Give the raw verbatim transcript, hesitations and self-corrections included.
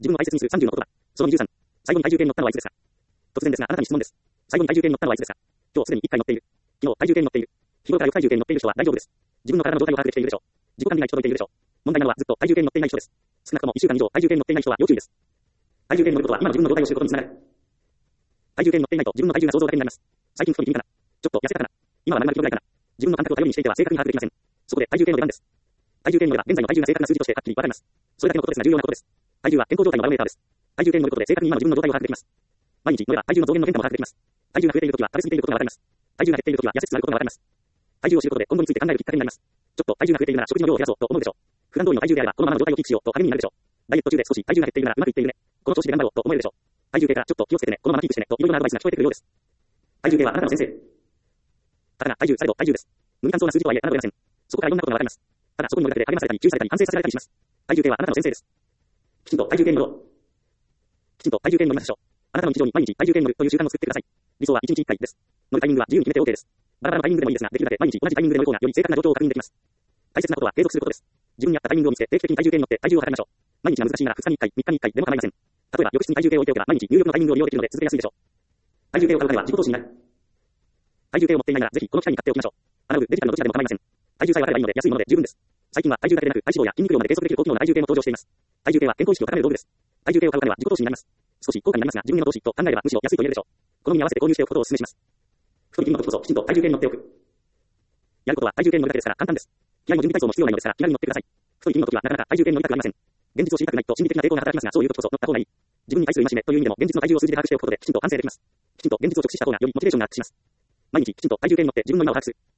自分の排泄日数さんじゅうのことだ。そのにじゅうさん。最後に体重計に乗ったのはいつですか？突然ですが、あなたに質問です。最後に体重計に乗ったのはいつですか？今日すでにいっかい乗っている。昨日体重計に乗っている。日頃からよく体重計に乗っている人は大丈夫です。自分の体の状態を把握できているでしょう。自己管理が行き届いているでしょう。問題なのはずっと体重計に乗っていない人です。少なくともいっしゅうかん以上体重計に乗っていない人は要注意です。体重計に乗ることは今の自分の状態を知ることにつながる。体重計に乗っていないと自分の体重が想像だけになります。最近太り気味かな。ちょっと痩せたかな。今は何が気分ないかな。自分の感覚を頼りにしていては正確に把握できません。そこで体重計の出番です。体重計に乗れば現在の体重が正確な数字としてはっきりわかります。それだけのことですが重要なことです。体重は健康状態のバロメーターです。体重計に乗ることで正確に今の自分の状態を把握できます。毎日乗れば体重の増減の変化も把握できます。体重が増えているときは食べ過ぎていることがわかります。体重が減っているときは痩せつつあることがわかります。体重を知ることで今後について考えるきっかけになります。ちょっと体重が増えているなら食事の量を減らそうと思うでしょう。普段通りの体重であればこのままの状態をキープしようと励みになるでしょう。ダイエット中で少し体重が減っているならうまくいっているね。この調子で頑張ろうと思えるでしょう。体重計からちょっと気をつけてね。このままキープしてね。といろいろなアドバイスが聞こえてくるようです。体重計はあなたの先生。たかが体重されど体重です。無理単調な数字とはいえあなたはありません。そこからいろんなことがわかります。ただそこに乗るだけで励まされたり注意されたり反省させられたりします。体重計はあなたの先生です。きちんと体重計に乗ろう。きちんと体重計に乗りましょう。あなたの日常に毎日体重計に乗るという習慣を作ってください。理想はいちにちいっかいです。乗るタイミングは自由に決めて OK です。バラバラのタイミングでもいいですが、できるだけ毎日同じタイミングで乗る方がより正確な状況を確認できます。大切なことは継続することです。自分に合ったタイミングを見つけ定期的に体重計に乗って体重を測りましょう。毎日が難しいならふつかにいっかい、みっかにいっかいでも構いません。例えば翌日に体重計を置いておけば毎日入力のタイミングを利用できるので続けやすいでしょう。体重計を買う金は自己投資になる。体重計を持っていないならぜひこの機会に買っておきましょう。アナログ、デジタルのどちらでも構いません。体重さえ分かればいいので安いもので十分です。最近は体重だけでなく体脂肪や筋肉量まで計測できる高機能な体重計も登場しています。体重計は健康意識を高める道具です。体重計を買う金は自己投資になります。少し高価になりますが自分への投資と考えればむしろ安いと言えるでしょう。好みに合わせて購入しておくことをお勧めします。太り気味の時こそきちんと体重計に乗っておく。やることは体重計に乗るだけですから簡単です。気合も準備体操も必要ないのですから気軽に乗ってください。太り気味の時はなかなか体重計に乗りたくありません。現実を知りたくないと心理的な抵抗が働きますがそういう時こそ乗った方がいい。自分に対する戒めという意味でも現実の体重を数字で把握しておくことできちんと反省できます。きちんと現実を直視した方がよりモチベーションがアップします。毎日きちんと体重計に乗って自分の今を把握する。